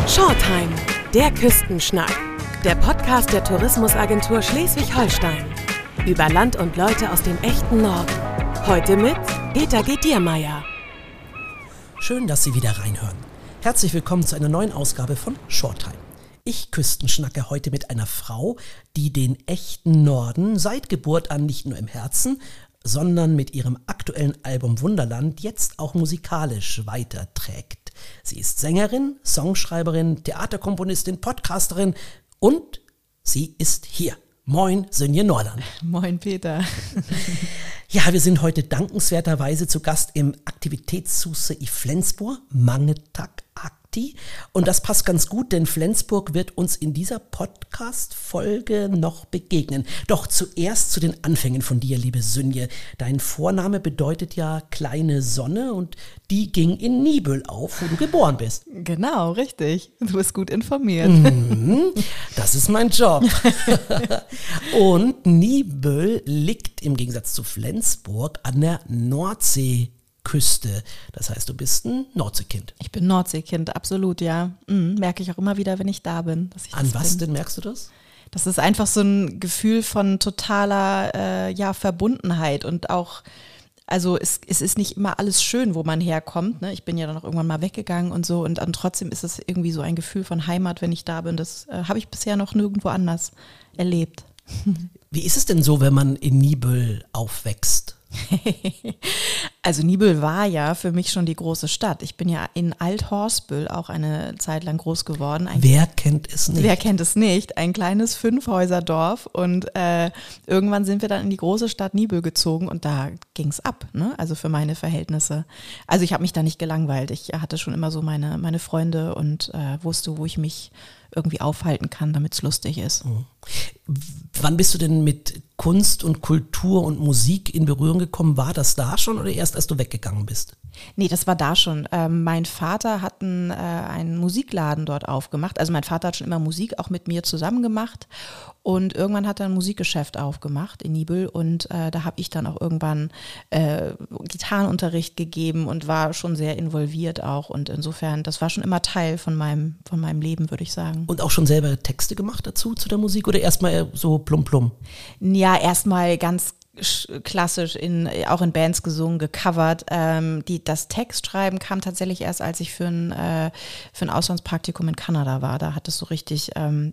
Shortime, der Küstenschnack. Der Podcast der Tourismusagentur Schleswig-Holstein. Über Land und Leute aus dem echten Norden. Heute mit Peter G. Diermeier. Schön, dass Sie wieder reinhören. Herzlich willkommen zu einer neuen Ausgabe von Shortime. Ich küstenschnacke heute mit einer Frau, die den echten Norden seit Geburt an nicht nur im Herzen, sondern mit ihrem aktuellen Album Wunderland jetzt auch musikalisch weiterträgt. Sie ist Sängerin, Songschreiberin, Theaterkomponistin, Podcasterin und sie ist hier. Moin, Sönje Norland. Moin, Peter. Ja, wir sind heute dankenswerterweise zu Gast im Aktivitätshuse i Flensburg, Mangetag Akti. Und das passt ganz gut, denn Flensburg wird uns in dieser Podcast-Folge noch begegnen. Doch zuerst zu den Anfängen von dir, liebe Sönje. Dein Vorname bedeutet ja kleine Sonne und die ging in Niebüll auf, wo du geboren bist. Genau, richtig. Du bist gut informiert. Das ist mein Job. Und Niebüll liegt im Gegensatz zu Flensburg an der Nordseeküste. Das heißt, du bist ein Nordseekind. Ich bin Nordseekind, absolut, ja. Merke ich auch immer wieder, wenn ich da bin. Dass ich An was denn merkst du das? Das ist einfach so ein Gefühl von totaler Verbundenheit und auch, also es ist nicht immer alles schön, wo man herkommt. Ne? Ich bin ja dann auch irgendwann mal weggegangen und so und trotzdem ist es irgendwie so ein Gefühl von Heimat, wenn ich da bin. Das habe ich bisher noch nirgendwo anders erlebt. Wie ist es denn so, wenn man in Niebüll aufwächst? Also Niebüll war ja für mich schon die große Stadt. Ich bin ja in Alt-Horsbüll auch eine Zeit lang groß geworden. Wer kennt es nicht? Wer kennt es nicht? Ein kleines 5-Häuser-Dorf und irgendwann sind wir dann in die große Stadt Niebüll gezogen und da ging es ab, ne? Also für meine Verhältnisse. Also ich habe mich da nicht gelangweilt. Ich hatte schon immer so meine Freunde und wusste, wo ich mich irgendwie aufhalten kann, damit es lustig ist. Wann bist du denn mit Kunst und Kultur und Musik in Berührung gekommen? War das da schon oder erst als du weggegangen bist? Nee, das war da schon. Mein Vater hat einen Musikladen dort aufgemacht. Also mein Vater hat schon immer Musik auch mit mir zusammen gemacht und irgendwann hat er ein Musikgeschäft aufgemacht in Niebüll und da habe ich dann auch irgendwann Gitarrenunterricht gegeben und war schon sehr involviert auch und insofern, das war schon immer Teil von meinem Leben, würde ich sagen. Und auch schon selber Texte gemacht dazu, zu der Musik oder erstmal so plump? Ja, erstmal ganz klassisch auch in Bands gesungen, gecovert. Das Textschreiben kam tatsächlich erst, als ich für ein Auslandspraktikum in Kanada war. Da hat es so richtig,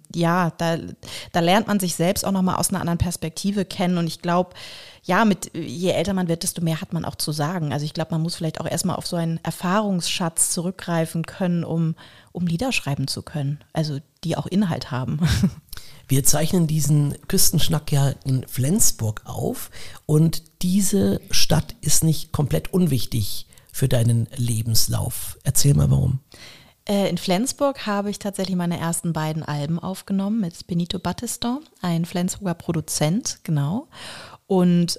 da lernt man sich selbst auch nochmal aus einer anderen Perspektive kennen und ich glaube, ja, je älter man wird, desto mehr hat man auch zu sagen. Also ich glaube, man muss vielleicht auch erstmal auf so einen Erfahrungsschatz zurückgreifen können, um Lieder schreiben zu können, also die auch Inhalt haben. Wir zeichnen diesen Küstenschnack ja in Flensburg auf und diese Stadt ist nicht komplett unwichtig für deinen Lebenslauf. Erzähl mal, warum. In Flensburg habe ich tatsächlich meine ersten beiden Alben aufgenommen mit Benito Battiston, ein Flensburger Produzent, genau. Und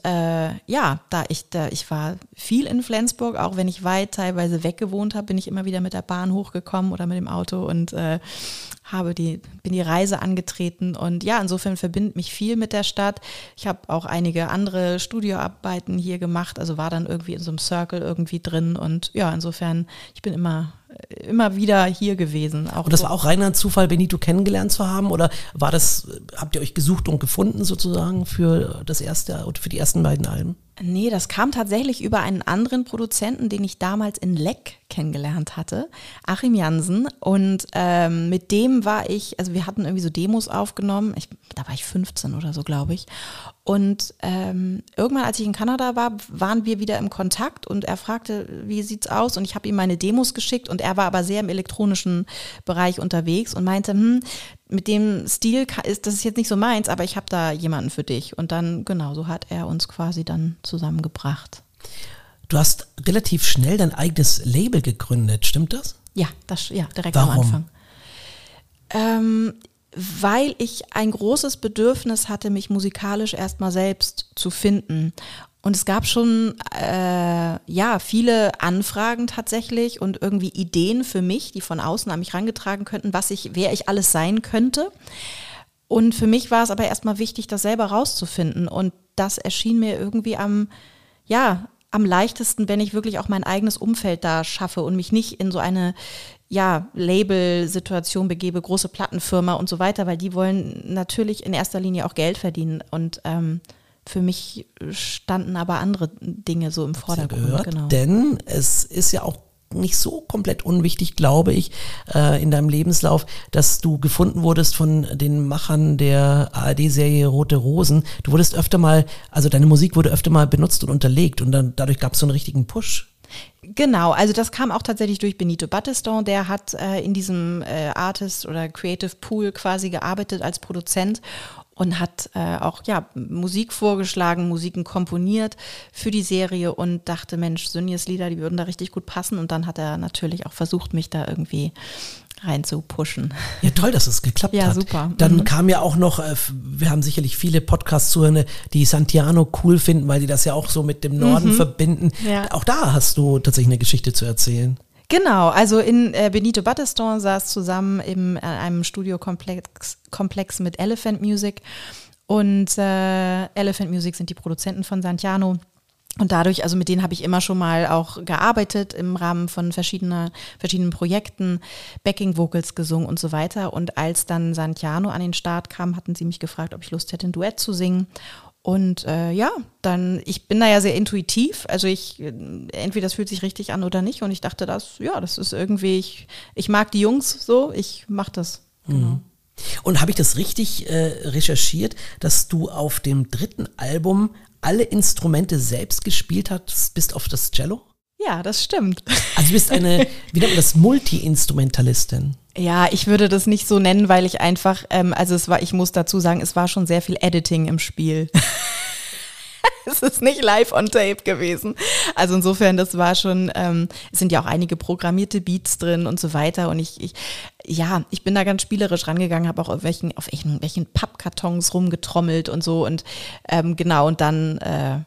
ich war viel in Flensburg, auch wenn ich weit teilweise weg gewohnt habe, bin ich immer wieder mit der Bahn hochgekommen oder mit dem Auto und bin die Reise angetreten und ja, insofern verbindet mich viel mit der Stadt. Ich habe auch einige andere Studioarbeiten hier gemacht, also war dann irgendwie in so einem Circle irgendwie drin und ja, insofern, ich bin immer wieder hier gewesen. Und das war auch reiner Zufall, Benito kennengelernt zu haben oder habt ihr euch gesucht und gefunden sozusagen für die ersten beiden Alben? Nee, das kam tatsächlich über einen anderen Produzenten, den ich damals in Leck kennengelernt hatte, Achim Jansen. Und mit dem wir hatten irgendwie so Demos aufgenommen. Da war ich 15 oder so, glaube ich. Und irgendwann, als ich in Kanada war, waren wir wieder im Kontakt und er fragte, wie sieht's aus? Und ich habe ihm meine Demos geschickt und er war aber sehr im elektronischen Bereich unterwegs und meinte, mit dem Stil das ist jetzt nicht so meins, aber ich habe da jemanden für dich. Und dann, genau, so hat er uns quasi dann zusammengebracht. Du hast relativ schnell dein eigenes Label gegründet, stimmt das? Ja, direkt Warum? am Anfang. Weil ich ein großes Bedürfnis hatte, mich musikalisch erstmal selbst zu finden. Und es gab schon viele Anfragen tatsächlich und irgendwie Ideen für mich, die von außen an mich herangetragen könnten, wer ich alles sein könnte. Und für mich war es aber erstmal wichtig, das selber rauszufinden. Und das erschien mir irgendwie am am leichtesten, wenn ich wirklich auch mein eigenes Umfeld da schaffe und mich nicht in so eine Label-Situation begebe, große Plattenfirma und so weiter, weil die wollen natürlich in erster Linie auch Geld verdienen und für mich standen aber andere Dinge so im Vordergrund. Genau. Denn es ist ja auch nicht so komplett unwichtig, glaube ich, in deinem Lebenslauf, dass du gefunden wurdest von den Machern der ARD-Serie Rote Rosen. Du wurdest öfter mal, also deine Musik wurde öfter mal benutzt und unterlegt und dann dadurch gab es so einen richtigen Push. Genau, also das kam auch tatsächlich durch Benito Battiston, der hat in diesem Artist- oder Creative Pool quasi gearbeitet als Produzent und hat auch Musik vorgeschlagen, Musiken komponiert für die Serie und dachte, Mensch, Sünjes Lieder, die würden da richtig gut passen und dann hat er natürlich auch versucht, mich da irgendwie rein zu pushen. Ja, toll, dass es geklappt hat. Ja, super. Dann kam ja auch noch, wir haben sicherlich viele Podcast-Zuhörende, die Santiano cool finden, weil die das ja auch so mit dem Norden verbinden. Ja. Auch da hast du tatsächlich eine Geschichte zu erzählen. Genau, also in Benito Battiston saß zusammen in einem Studiokomplex mit Elephant Music und Elephant Music sind die Produzenten von Santiano. Und dadurch, also mit denen habe ich immer schon mal auch gearbeitet im Rahmen von verschiedenen Projekten, Backing Vocals gesungen und so weiter. Und als dann Santiano an den Start kam, hatten sie mich gefragt, ob ich Lust hätte, ein Duett zu singen. Und ich bin da ja sehr intuitiv, also entweder das fühlt sich richtig an oder nicht. Und ich dachte, das ist irgendwie, ich mag die Jungs so, ich mache das. Genau. Und habe ich das richtig recherchiert, dass du auf dem 3. Album alle Instrumente selbst gespielt hast, bis auf das Cello? Ja, das stimmt. Also du bist eine, wie nennt man das, Multi-Instrumentalistin? Ja, ich würde das nicht so nennen, weil ich einfach, ich muss dazu sagen, es war schon sehr viel Editing im Spiel. Es ist nicht live on tape gewesen. Also insofern, das war schon, es sind ja auch einige programmierte Beats drin und so weiter. Und ich bin da ganz spielerisch rangegangen, habe auch auf welchen Pappkartons rumgetrommelt und so. Und genau, und dann,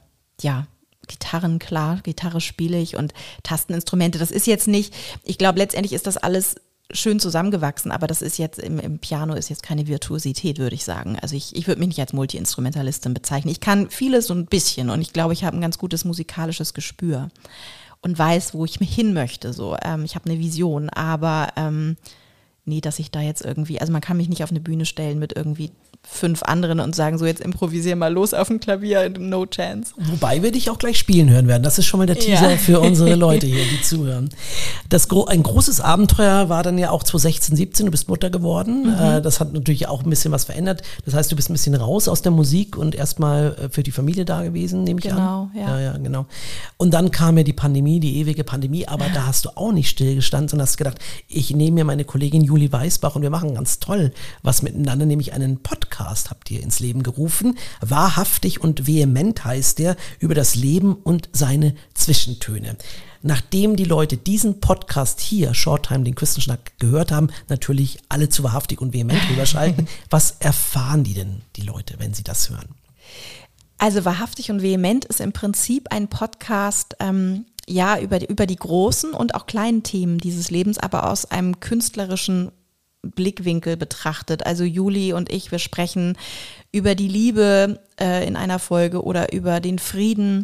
Gitarre spiele ich und Tasteninstrumente. Das ist jetzt nicht, ich glaube, letztendlich ist das alles schön zusammengewachsen, aber das ist jetzt im Piano ist jetzt keine Virtuosität, würde ich sagen. Also ich würde mich nicht als Multi-Instrumentalistin bezeichnen. Ich kann vieles so ein bisschen und ich glaube, ich habe ein ganz gutes musikalisches Gespür und weiß, wo ich hin möchte. So, ich habe eine Vision, aber nee, dass ich da jetzt irgendwie, also man kann mich nicht auf eine Bühne stellen mit irgendwie 5 anderen und sagen, so jetzt improvisier mal los auf dem Klavier, no chance. Wobei wir dich auch gleich spielen hören werden. Das ist schon mal der Teaser für unsere Leute hier, die zuhören. Ein großes Abenteuer war dann ja auch 2016, 17, du bist Mutter geworden. Das hat natürlich auch ein bisschen was verändert. Das heißt, du bist ein bisschen raus aus der Musik und erstmal für die Familie da gewesen, nehme ich an. Genau, ja. Ja, genau. Und dann kam ja die Pandemie, die ewige Pandemie, aber da hast du auch nicht stillgestanden, sondern hast gedacht, ich nehme mir meine Kollegin Julie Weisbach und wir machen ganz toll was miteinander, nämlich einen Podcast habt ihr ins Leben gerufen. Wahrhaftig und vehement heißt der, über das Leben und seine Zwischentöne. Nachdem die Leute diesen Podcast hier, Shorttime, den Küstenschnack, gehört haben, natürlich alle zu wahrhaftig und vehement rüberschalten. Was erfahren die denn, die Leute, wenn sie das hören? Also wahrhaftig und vehement ist im Prinzip ein Podcast, über die großen und auch kleinen Themen dieses Lebens, aber aus einem künstlerischen Blickwinkel betrachtet. Also Juli und ich, wir sprechen über die Liebe in einer Folge oder über den Frieden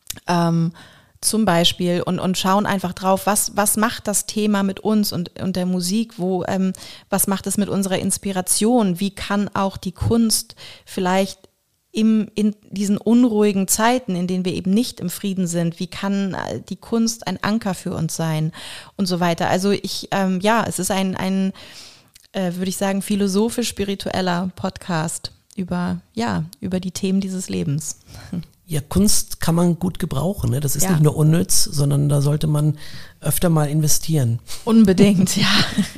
zum Beispiel und schauen einfach drauf, was macht das Thema mit uns und der Musik, was macht es mit unserer Inspiration, wie kann auch die Kunst vielleicht in diesen unruhigen Zeiten, in denen wir eben nicht im Frieden sind, wie kann die Kunst ein Anker für uns sein und so weiter. Also es ist ein würde ich sagen, philosophisch-spiritueller Podcast über die Themen dieses Lebens. Ja, Kunst kann man gut gebrauchen, ne? Das ist nicht nur unnütz, sondern da sollte man öfter mal investieren. Unbedingt, ja.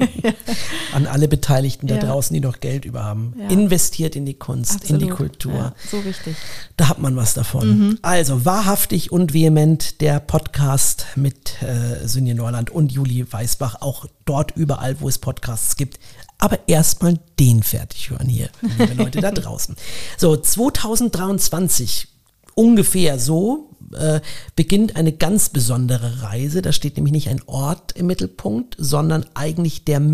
An alle Beteiligten da draußen, die noch Geld über haben. Ja. Investiert in die Kunst, absolut, in die Kultur. Ja, so wichtig. Da hat man was davon. Also wahrhaftig und vehement der Podcast mit Sünje Neuland und Julie Weisbach, auch dort überall, wo es Podcasts gibt. Aber erstmal den fertig hören hier, liebe Leute da draußen. So, 2023 ungefähr so beginnt eine ganz besondere Reise. Da steht nämlich nicht ein Ort im Mittelpunkt, sondern eigentlich der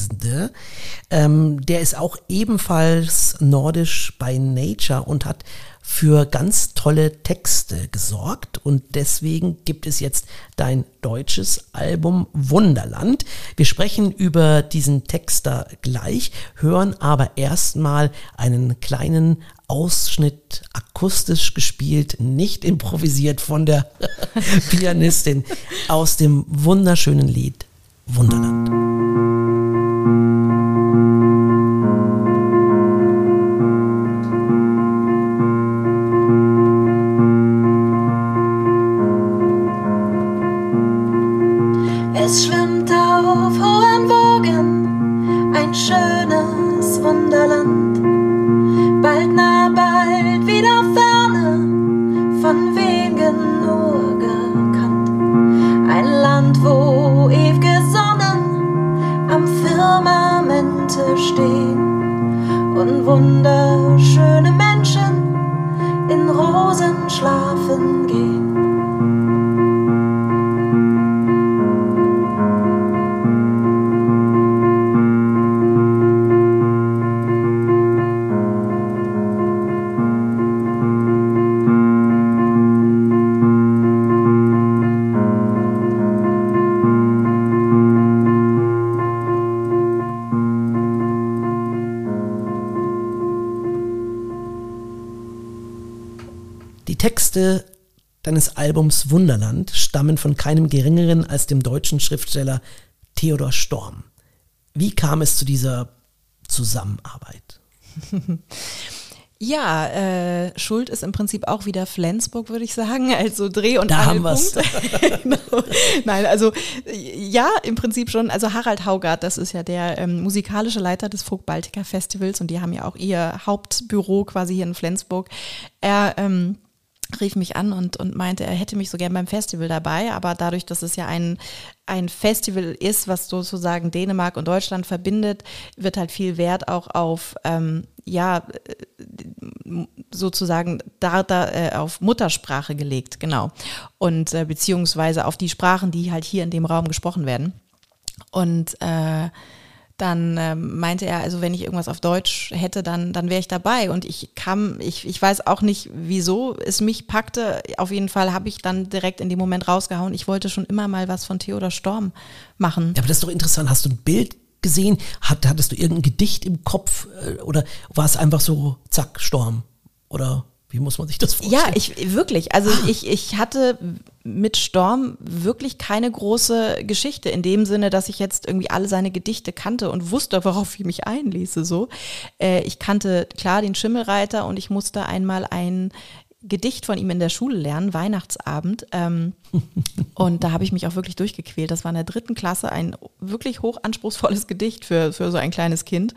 Mitreisende. Der ist auch ebenfalls nordisch by nature und hat für ganz tolle Texte gesorgt und deswegen gibt es jetzt dein deutsches Album Wunderland. Wir sprechen über diesen Texter gleich, hören aber erstmal einen kleinen Ausschnitt akustisch gespielt, nicht improvisiert von der Pianistin aus dem wunderschönen Lied Wunderland. Es schwimmt auf hohen Wogen ein schönes Wunderland, bald nah, bald wieder ferne, von wenigen nur gekannt. Ein Land, wo ew'ge Sonnen am Firmamente stehen und wunderschöne Menschen in Rosen schlafen gehen. Die Texte deines Albums Wunderland stammen von keinem Geringeren als dem deutschen Schriftsteller Theodor Storm. Wie kam es zu dieser Zusammenarbeit? Ja, Schuld ist im Prinzip auch wieder Flensburg, würde ich sagen, also Dreh- und Da haben Angelpunkt. wir's. Genau. Nein, also ja, im Prinzip schon. Also Harald Haugart, das ist ja der musikalische Leiter des Folk Baltica Festivals und die haben ja auch ihr Hauptbüro quasi hier in Flensburg. Er rief mich an und meinte, er hätte mich so gern beim Festival dabei, aber dadurch, dass es ja ein Festival ist, was sozusagen Dänemark und Deutschland verbindet, wird halt viel Wert auch auf sozusagen auf Muttersprache gelegt, genau. Und beziehungsweise auf die Sprachen, die halt hier in dem Raum gesprochen werden. Und dann meinte er, also wenn ich irgendwas auf Deutsch hätte, dann wäre ich dabei. Und ich weiß auch nicht, wieso es mich packte. Auf jeden Fall habe ich dann direkt in dem Moment rausgehauen. Ich wollte schon immer mal was von Theodor Storm machen. Ja, aber das ist doch interessant. Hast du ein Bild gesehen? Hattest du irgendein Gedicht im Kopf? Oder war es einfach so, zack, Storm? Oder wie muss man sich das vorstellen? Ja, wirklich. Also ich hatte mit Storm wirklich keine große Geschichte in dem Sinne, dass ich jetzt irgendwie alle seine Gedichte kannte und wusste, worauf ich mich einließe. So, ich kannte klar den Schimmelreiter und ich musste einmal ein Gedicht von ihm in der Schule lernen, Weihnachtsabend. Und da habe ich mich auch wirklich durchgequält. Das war in der 3. Klasse ein wirklich hochanspruchsvolles Gedicht für so ein kleines Kind.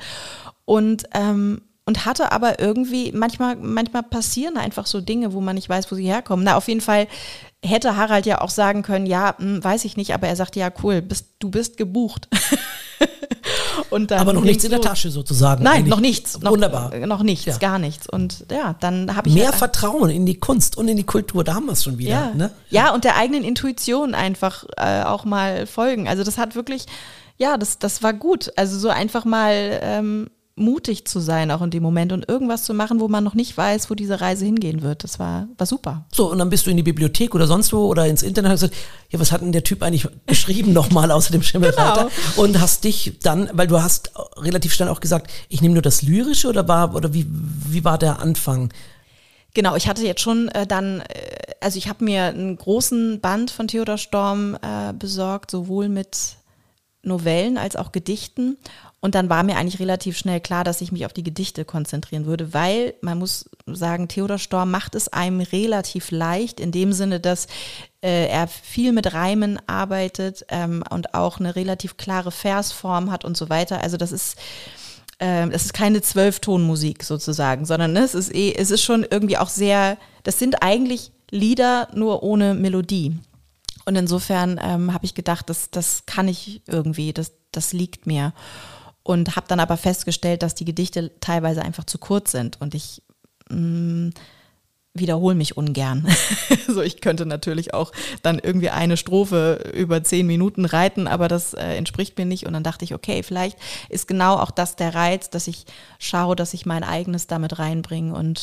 Und hatte aber irgendwie, manchmal passieren einfach so Dinge, wo man nicht weiß, wo sie herkommen. Na, auf jeden Fall hätte Harald ja auch sagen können, ja, weiß ich nicht, aber er sagte, ja, cool, du bist gebucht. Und dann aber noch nichts in der Tasche sozusagen. Nein, eigentlich. noch nichts. Wunderbar. Noch nichts, Ja. gar nichts. Und ja, dann habe ich Mehr halt Vertrauen in die Kunst und in die Kultur, da haben wir es schon wieder. ja. Ne? Ja, und der eigenen Intuition einfach auch mal folgen. Also das hat wirklich, ja, das war gut. Also so einfach mal mutig zu sein auch in dem Moment und irgendwas zu machen, wo man noch nicht weiß, wo diese Reise hingehen wird. Das war super. So, und dann bist du in die Bibliothek oder sonst wo oder ins Internet und hast gesagt, ja, was hat denn der Typ eigentlich geschrieben nochmal außer dem Schimmelreiter? Genau. Und hast dich dann, weil du hast relativ schnell auch gesagt, ich nehme nur das Lyrische oder wie war der Anfang? Genau, ich hatte jetzt schon also ich habe mir einen großen Band von Theodor Storm besorgt, sowohl mit Novellen als auch Gedichten. Und dann war mir eigentlich relativ schnell klar, dass ich mich auf die Gedichte konzentrieren würde, weil man muss sagen, Theodor Storm macht es einem relativ leicht, in dem Sinne, dass er viel mit Reimen arbeitet und auch eine relativ klare Versform hat und so weiter. Also das ist keine 12-Ton-Musik sozusagen, sondern es ist schon irgendwie auch sehr, das sind eigentlich Lieder nur ohne Melodie. Und insofern habe ich gedacht, das kann ich irgendwie, das liegt mir. Und habe dann aber festgestellt, dass die Gedichte teilweise einfach zu kurz sind und ich wiederhole mich ungern. So, ich könnte natürlich auch dann irgendwie eine Strophe über 10 Minuten reiten, aber das entspricht mir nicht. Und dann dachte ich, okay, vielleicht ist genau auch das der Reiz, dass ich schaue, dass ich mein eigenes damit reinbringe und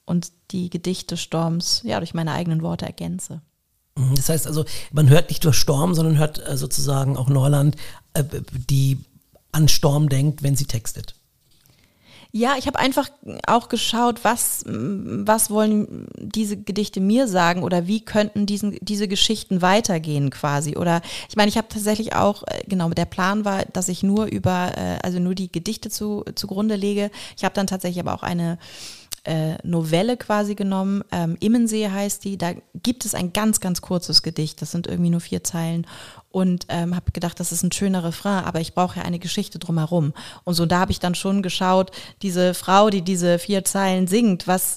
und die Gedichte Storms durch meine eigenen Worte ergänze. Das heißt also, man hört nicht nur Storm, sondern hört sozusagen auch Norland, die an Storm denkt, wenn sie textet. Ja, ich habe einfach auch geschaut, was wollen diese Gedichte mir sagen oder wie könnten diese Geschichten weitergehen quasi. Oder ich meine, ich habe tatsächlich auch, der Plan war, dass ich nur nur die Gedichte zugrunde lege. Ich habe dann tatsächlich aber auch eine Novelle quasi genommen, Immensee heißt die, da gibt es ein ganz, ganz kurzes Gedicht, das sind irgendwie nur 4 Zeilen und habe gedacht, das ist ein schöner Refrain, aber ich brauche ja eine Geschichte drumherum und so, da habe ich dann schon geschaut, diese Frau, die diese 4 Zeilen singt, was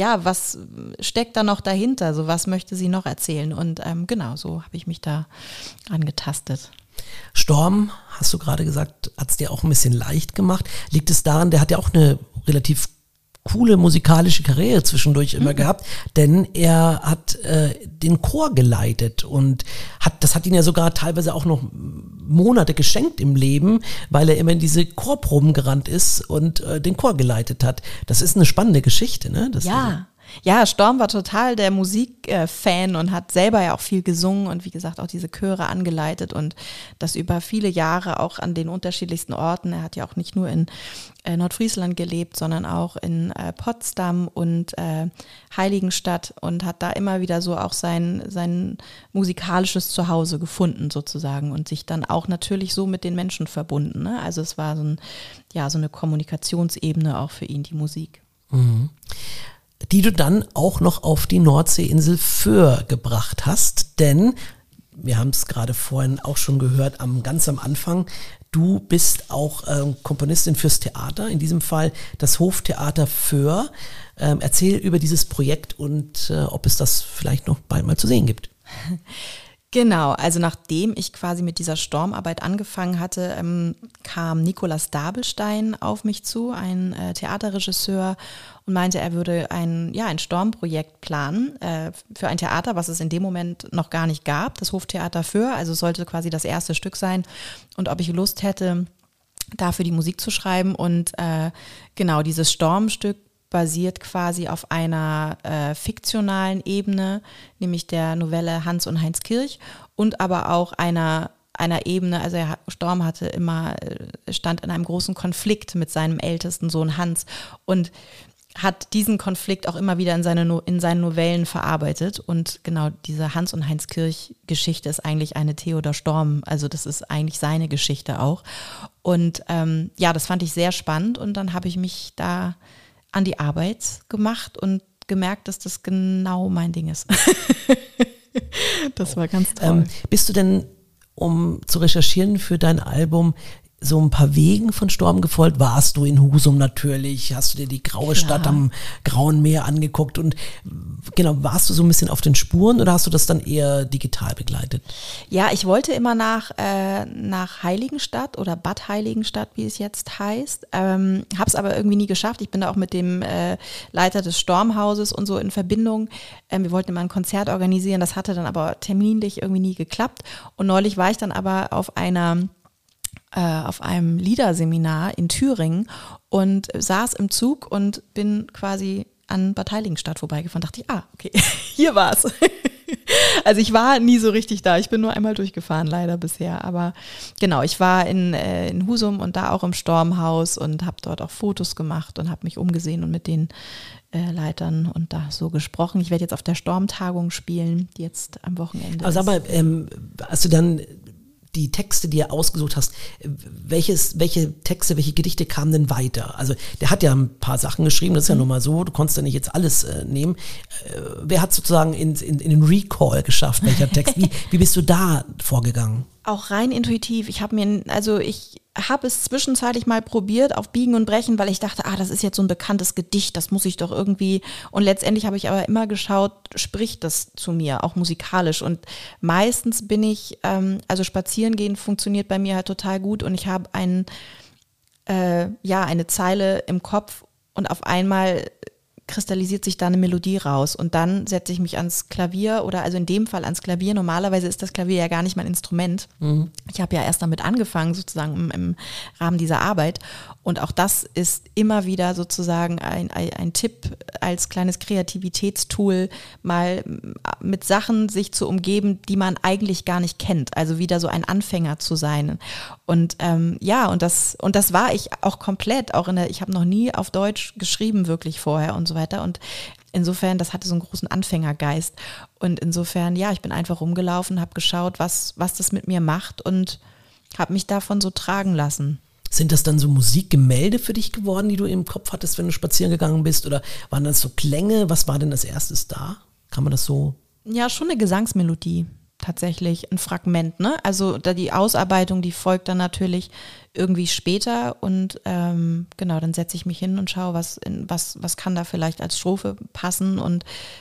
steckt da noch dahinter, so was möchte sie noch erzählen und so habe ich mich da angetastet. Storm, hast du gerade gesagt, hat es dir auch ein bisschen leicht gemacht, liegt es daran, der hat ja auch eine relativ coole musikalische Karriere zwischendurch immer gehabt, denn er hat den Chor geleitet und das hat ihn ja sogar teilweise auch noch Monate geschenkt im Leben, weil er immer in diese Chorproben gerannt ist und den Chor geleitet hat. Das ist eine spannende Geschichte, ne? Ja, Storm war total der Musikfan und hat selber ja auch viel gesungen und wie gesagt auch diese Chöre angeleitet und das über viele Jahre auch an den unterschiedlichsten Orten. Er hat ja auch nicht nur in Nordfriesland gelebt, sondern auch in Potsdam und Heiligenstadt und hat da immer wieder so auch sein musikalisches Zuhause gefunden sozusagen und sich dann auch natürlich so mit den Menschen verbunden. Ne? Also es war so eine Kommunikationsebene auch für ihn, die Musik. Mhm. Die du dann auch noch auf die Nordseeinsel Föhr gebracht hast, denn wir haben es gerade vorhin auch schon gehört, ganz am Anfang, du bist auch Komponistin fürs Theater, in diesem Fall das Hoftheater Föhr. Erzähl über dieses Projekt und ob es das vielleicht noch bald mal zu sehen gibt. Genau, also nachdem ich quasi mit dieser Stormarbeit angefangen hatte, kam Nikolaus Dabelstein auf mich zu, ein Theaterregisseur, und meinte, er würde ein Stormprojekt planen für ein Theater, was es in dem Moment noch gar nicht gab, das Hoftheater Föhr, also es sollte quasi das erste Stück sein und ob ich Lust hätte, dafür die Musik zu schreiben und dieses Stormstück basiert quasi auf einer fiktionalen Ebene, nämlich der Novelle Hans und Heinz Kirch und aber auch einer Ebene, also Storm stand in einem großen Konflikt mit seinem ältesten Sohn Hans und hat diesen Konflikt auch immer wieder in seinen Novellen verarbeitet und genau diese Hans und Heinz Kirch Geschichte ist eigentlich eine Theodor Storm, also das ist eigentlich seine Geschichte auch und das fand ich sehr spannend und dann habe ich mich da an die Arbeit gemacht und gemerkt, dass das genau mein Ding ist. Das war ganz toll. Bist du denn, um zu recherchieren für dein Album, so ein paar Wegen von Storm gefolgt? Warst du in Husum natürlich? Hast du dir die graue Stadt am Grauen Meer angeguckt? Und genau, warst du so ein bisschen auf den Spuren oder hast du das dann eher digital begleitet? Ja, ich wollte immer nach Heiligenstadt oder Bad Heiligenstadt, wie es jetzt heißt. Habe es aber irgendwie nie geschafft. Ich bin da auch mit dem Leiter des Stormhauses und so in Verbindung. Wir wollten immer ein Konzert organisieren. Das hatte dann aber terminlich irgendwie nie geklappt. Und neulich war ich dann aber auf einem Liederseminar in Thüringen und saß im Zug und bin quasi an Bad Heiligenstadt vorbeigefahren. Dachte ich, okay, hier war's. Also ich war nie so richtig da. Ich bin nur einmal durchgefahren, leider bisher. Aber genau, ich war in Husum und da auch im Stormhaus und habe dort auch Fotos gemacht und habe mich umgesehen und mit den Leitern und da so gesprochen. Ich werde jetzt auf der Stormtagung spielen, die jetzt am Wochenende ist. Aber sag mal, hast du dann die Texte, die er ausgesucht hast, welche Gedichte kamen denn weiter? Also der hat ja ein paar Sachen geschrieben, das ist ja nun mal so, du konntest ja nicht jetzt alles nehmen. Wer hat sozusagen in den Recall geschafft, welcher Text? Wie bist du da vorgegangen? Auch rein intuitiv. Ich habe es zwischenzeitlich mal probiert auf Biegen und Brechen, weil ich dachte, das ist jetzt so ein bekanntes Gedicht, das muss ich doch irgendwie, und letztendlich habe ich aber immer geschaut, spricht das zu mir, auch musikalisch, und meistens bin ich, spazieren gehen funktioniert bei mir halt total gut und ich habe eine Zeile im Kopf und auf einmal kristallisiert sich da eine Melodie raus und dann setze ich mich ans Klavier oder also in dem Fall ans Klavier. Normalerweise ist das Klavier ja gar nicht mein Instrument. Ich habe ja erst damit angefangen, sozusagen im Rahmen dieser Arbeit, und auch das ist immer wieder sozusagen ein Tipp als kleines Kreativitätstool, mal mit Sachen sich zu umgeben, die man eigentlich gar nicht kennt, also wieder so ein Anfänger zu sein. Und und das war ich auch komplett, ich habe noch nie auf Deutsch geschrieben wirklich vorher und so weiter, und insofern, das hatte so einen großen Anfängergeist, und insofern, ja, ich bin einfach rumgelaufen, habe geschaut, was das mit mir macht und habe mich davon so tragen lassen. Sind das dann so Musikgemälde für dich geworden, die du im Kopf hattest, wenn du spazieren gegangen bist, oder waren das so Klänge? Was war denn als erstes da? Kann man das so? Ja, schon eine Gesangsmelodie. Tatsächlich ein Fragment, ne? Also die Ausarbeitung, die folgt dann natürlich irgendwie später, und genau, dann setze ich mich hin und schaue, was kann da vielleicht als Strophe passen und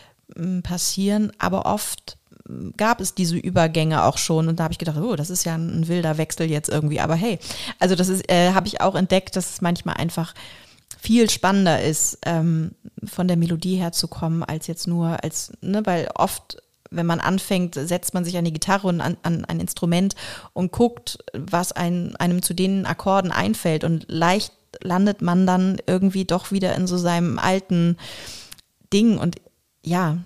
passieren. Aber oft gab es diese Übergänge auch schon, und da habe ich gedacht, das ist ja ein wilder Wechsel jetzt irgendwie. Aber hey, also das ist, habe ich auch entdeckt, dass es manchmal einfach viel spannender ist, von der Melodie herzukommen, als jetzt nur weil oft, wenn man anfängt, setzt man sich an die Gitarre und an ein Instrument und guckt, was einem zu den Akkorden einfällt, und leicht landet man dann irgendwie doch wieder in so seinem alten Ding und ja,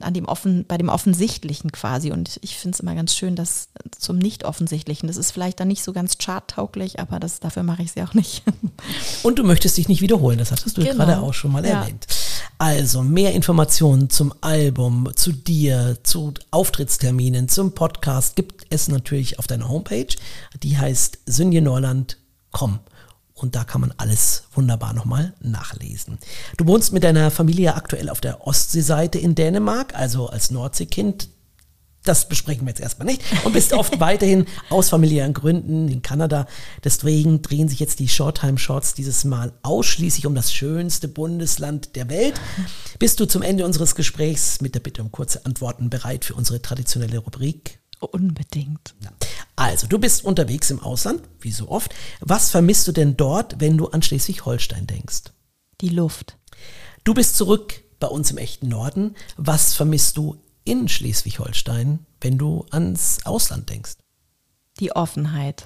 bei dem Offensichtlichen quasi. Und ich finde es immer ganz schön, dass zum Nicht-Offensichtlichen, das ist vielleicht dann nicht so ganz charttauglich, aber dafür mache ich es ja auch nicht. Und du möchtest dich nicht wiederholen, das hattest du gerade auch schon mal erwähnt. Also mehr Informationen zum Album, zu dir, zu Auftrittsterminen, zum Podcast gibt es natürlich auf deiner Homepage. Die heißt synjenorland.com. Und da kann man alles wunderbar nochmal nachlesen. Du wohnst mit deiner Familie aktuell auf der Ostseeseite in Dänemark, also als Nordseekind. Das besprechen wir jetzt erstmal nicht. Und bist oft weiterhin aus familiären Gründen in Kanada. Deswegen drehen sich jetzt die Shorttime Shorts dieses Mal ausschließlich um das schönste Bundesland der Welt. Bist du zum Ende unseres Gesprächs mit der Bitte um kurze Antworten bereit für unsere traditionelle Rubrik? Unbedingt. Also, du bist unterwegs im Ausland, wie so oft. Was vermisst du denn dort, wenn du an Schleswig-Holstein denkst? Die Luft. Du bist zurück bei uns im echten Norden. Was vermisst du in Schleswig-Holstein, wenn du ans Ausland denkst? Die Offenheit.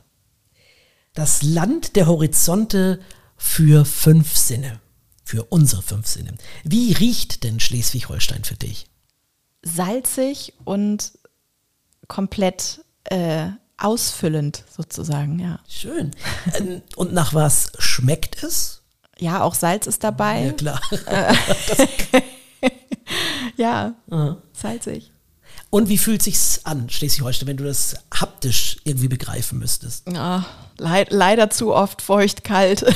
Das Land der Horizonte für 5 Sinne. Für unsere 5 Sinne. Wie riecht denn Schleswig-Holstein für dich? Salzig und komplett ausfüllend sozusagen, ja. Schön. Und nach was schmeckt es? Ja, auch Salz ist dabei. Ja, klar. Ja, salzig. Und wie fühlt sich's an, Schleswig-Holstein, wenn du das haptisch irgendwie begreifen müsstest? Ja, leider zu oft feucht, kalt.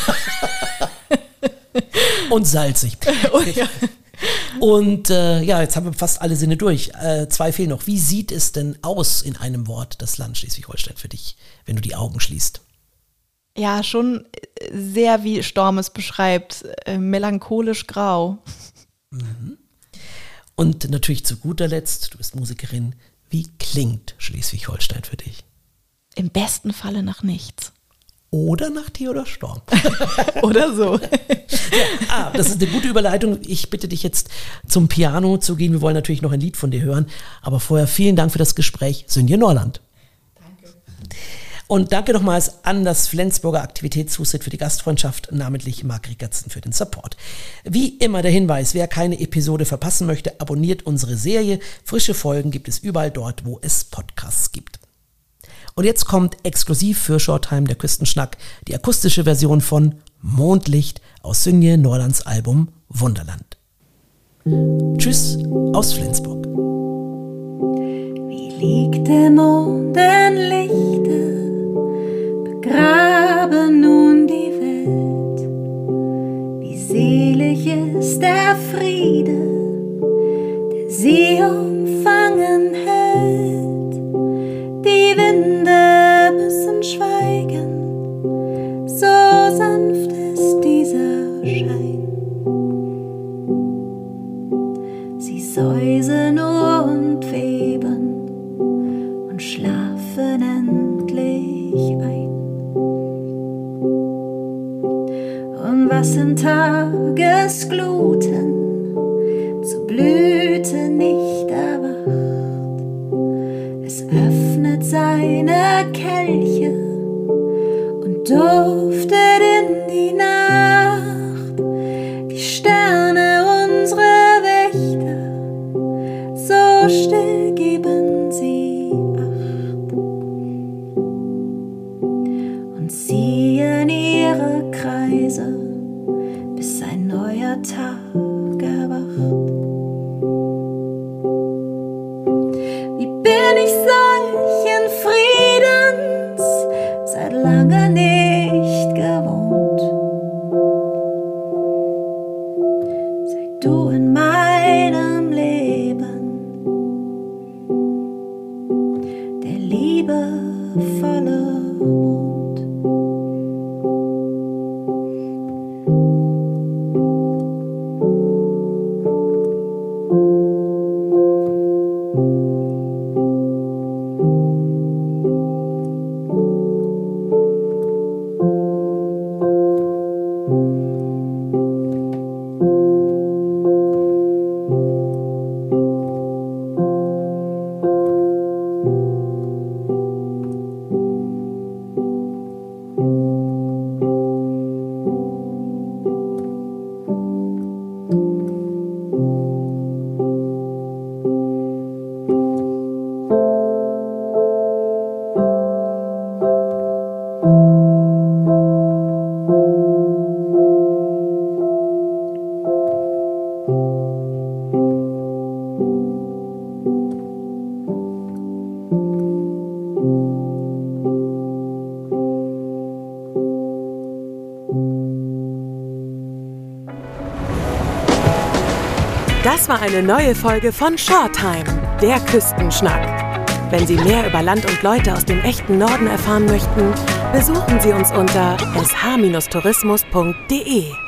Und salzig. Oh, ja. Und jetzt haben wir fast alle Sinne durch. 2 fehlen noch. Wie sieht es denn aus in einem Wort, das Land Schleswig-Holstein für dich, wenn du die Augen schließt? Ja, schon sehr, wie Storm es beschreibt, melancholisch grau. Mhm. Und natürlich zu guter Letzt, du bist Musikerin, wie klingt Schleswig-Holstein für dich? Im besten Falle nach nichts. Oder nach Theodor Storm. Oder so. Ja, das ist eine gute Überleitung. Ich bitte dich jetzt zum Piano zu gehen. Wir wollen natürlich noch ein Lied von dir hören. Aber vorher vielen Dank für das Gespräch, Synje Norland. Danke. Und danke nochmals an das Flensburger Aktivitätshusset für die Gastfreundschaft, namentlich Marc Rickertsen für den Support. Wie immer der Hinweis, wer keine Episode verpassen möchte, abonniert unsere Serie. Frische Folgen gibt es überall dort, wo es Podcasts gibt. Und jetzt kommt exklusiv für Shorttime der Küstenschnack die akustische Version von Mondlicht aus Synje Norlands Album Wunderland. Tschüss aus Flensburg. Wie liegt im Mondenlichte, begraben nun die Welt. Wie selig ist der Friede, der sie umfangen hält. Die Winde müssen schweigen, so sanft ist dieser Schein. Sie säuseln nur und weben und schlafen endlich ein. Und was in Tagesgluten duftet in die Nacht, die Sterne unsere Wächter, so still geben sie Acht und ziehen ihre Kreise, bis ein neuer Tag erwacht. Wie bin ich solchen Friedens seit lange nicht gewohnt? Sei du in meinem Leben der liebevolle Mond. Das war eine neue Folge von Shorttime, der Küstenschnack. Wenn Sie mehr über Land und Leute aus dem echten Norden erfahren möchten, besuchen Sie uns unter sh-tourismus.de.